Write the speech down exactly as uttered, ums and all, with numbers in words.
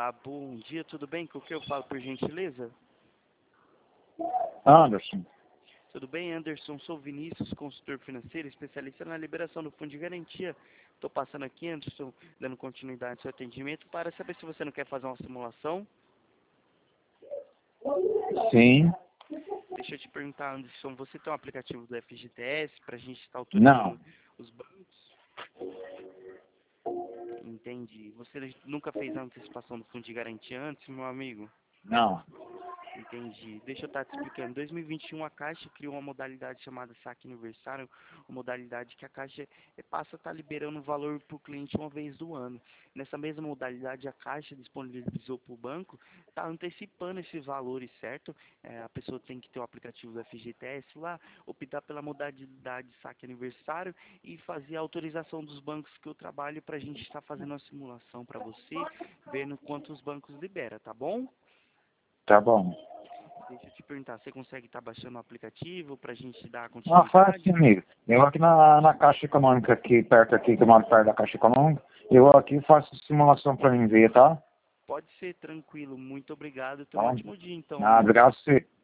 Olá, bom dia, tudo bem? Com o que eu falo, por gentileza? Anderson. Tudo bem, Anderson? Sou Vinícius, consultor financeiro, especialista na liberação do fundo de garantia. Estou passando aqui, Anderson, dando continuidade ao seu atendimento para saber se você não quer fazer uma simulação. Sim. Deixa eu te perguntar, Anderson, você tem um aplicativo do F G T S para a gente estar Não. autorizando os bancos? Entendi. Você nunca fez a antecipação do fundo de garantia antes, meu amigo? Não. Entendi. Deixa eu estar te explicando. Em dois mil e vinte e um, a Caixa criou uma modalidade chamada saque aniversário, uma modalidade que a Caixa passa a estar liberando o valor para o cliente uma vez do ano. Nessa mesma modalidade, a Caixa disponibilizou para o banco, está antecipando esses valores, certo? É, a pessoa tem que ter o aplicativo do F G T S lá, optar pela modalidade saque aniversário e fazer a autorização dos bancos que eu trabalho para a gente estar fazendo uma simulação para você, vendo quanto os bancos liberam, tá bom? Tá bom. Deixa eu te perguntar, você consegue estar baixando o aplicativo para a gente dar Ah, faz continuidade? comigo. Eu aqui na, na Caixa Econômica, aqui perto aqui, que eu moro perto da Caixa Econômica, eu aqui faço simulação para mim ver, tá? Pode ser tranquilo, muito obrigado. Tenha um Tá? ótimo dia então, Ah, Anderson. obrigado a você.